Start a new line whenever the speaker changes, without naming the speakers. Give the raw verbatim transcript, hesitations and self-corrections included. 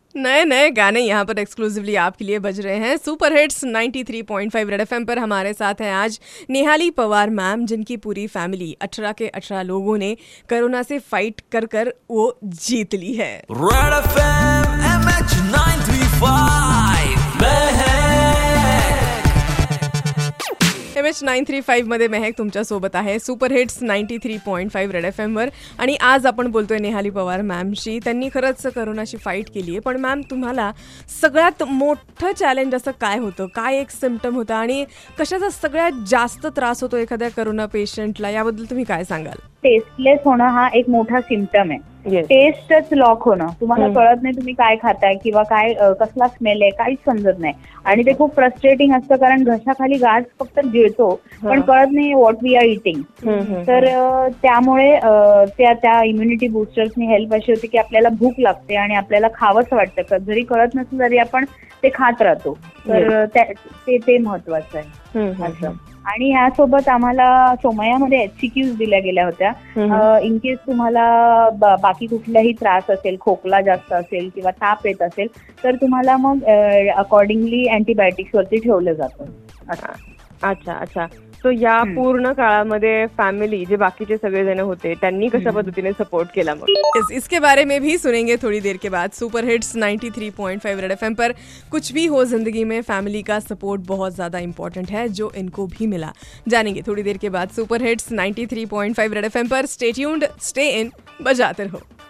नए नए गाने यहाँ पर एक्सक्लूसिवली आपके लिए बज रहे हैं super hits ninety three point five red FM पर। हमारे साथ हैं आज निहाली पवार मैम, जिनकी पूरी फैमिली अठारह के अठारह लोगों ने कोरोना से फाइट कर कर वो जीत ली है।
Red FM MH nine three five
M H nine three five मध्ये महक तुमच्या सोबत आहे super hits ninety three point five red F एमवर। आणि आज आपण बोलतोय निहाली पवार मॅमशी। त्यांनी खरंच कोरोनाची फाईट केली आहे, पण मॅम तुम्हाला सगळ्यात मोठं चॅलेंज असं काय होतं, काय एक सिम्पटम होता आणि कशाचा सगळ्यात जास्त त्रास होतो एखाद्या कोरोना पेशंटला, याबद्दल तुम्ही काय सांगाल?
टेस्टलेस होणं हा एक मोठा सिम्पटम आहे. टेस्टच लॉक होणं, तुम्हाला कळत नाही तुम्ही काय खाताय किंवा काय कसला स्मेल आहे काहीच समजत नाही. आणि ते खूप फ्रस्ट्रेटिंग असतं, कारण घशाखाली गाज फक्त गिळतो पण कळत नाही व्हॉट वी आर इटिंग. तर त्यामुळे त्या त्या इम्युनिटी बुस्टर्सनी हेल्प अशी होती की आपल्याला भूक लागते आणि आपल्याला खावंच वाटतं, जरी कळत नसेल तरी आपण ते खात राहतो. तर ते ते महत्वाचं आहे असं. आणि यासोबत आम्हाला सोमयामध्ये एचसीक्यूज दिल्या गेल्या होत्या. इन केस तुम्हाला बाकी कुठलाही त्रास असेल, खोकला जास्त असेल किंवा ताप येत असेल तर तुम्हाला मग अकॉर्डिंगली अँटीबायोटिक्स वरती ठेवलं जातं.
अच्छा अच्छा. तो या पूर्ण काळामध्ये फैमिली जे बाकीचे सगळे जण होते त्यांनी कशा पद्धतीने सपोर्ट केला मग? इस, इसके बारे में भी सुनेंगे थोड़ी देर के बाद super hits ninety three point five red FM पर। कुछ भी हो जिंदगी में फैमिली का सपोर्ट बहुत ज्यादा इंपॉर्टेंट है, जो इनको भी मिला। जानेंगे थोड़ी देर के बाद super hits ninety three point five red FM पर। स्टे ट्यून्ड, स्टे इन, बजाते रहो।